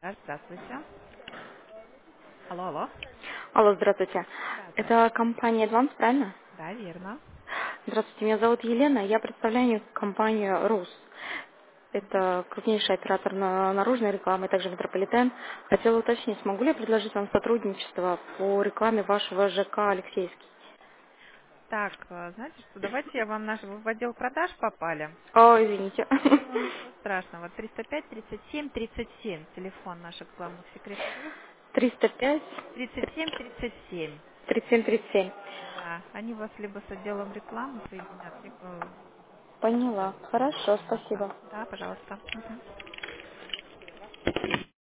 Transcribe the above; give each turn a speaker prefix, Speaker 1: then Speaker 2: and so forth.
Speaker 1: Да, здравствуйте. Алло, алло.
Speaker 2: Алло, здравствуйте.
Speaker 1: Да,
Speaker 2: Это
Speaker 1: здравствуйте.
Speaker 2: компания Advance, правильно?
Speaker 1: Да, верно.
Speaker 2: Здравствуйте, меня зовут Елена, я представляю компанию РУС. Это крупнейший оператор наружной рекламы, также метрополитен. Хотела уточнить, смогу ли я предложить вам сотрудничество по рекламе вашего ЖК Алексейский?
Speaker 1: Так, знаете что, давайте я вам вы в отдел продаж попали.
Speaker 2: О, извините.
Speaker 1: Ничего страшного. 305 37 37. Телефон наших главных секретарей.
Speaker 2: 305
Speaker 1: 37 37.
Speaker 2: 3737.
Speaker 1: Да, они вас либо с отделом рекламы соединят, либо
Speaker 2: Поняла. Хорошо,
Speaker 1: свяжутся.
Speaker 2: спасибо.
Speaker 1: Да, пожалуйста. Мгм.